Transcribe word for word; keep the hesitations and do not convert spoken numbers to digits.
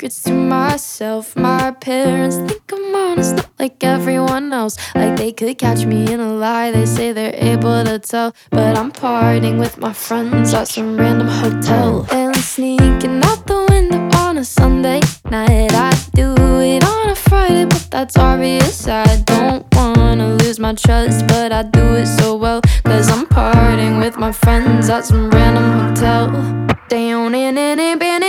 secrets to myself. My parents think I'm honest, not like everyone else. Like they could catch me in a lie, they say they're able to tell. But I'm partying with my friends at some random hotel, and sneaking out the window on a Sunday night. I do it on a Friday, but that's obvious. I don't wanna lose my trust, but I do it so well, cause I'm partying with my friends at some random hotel. Down in an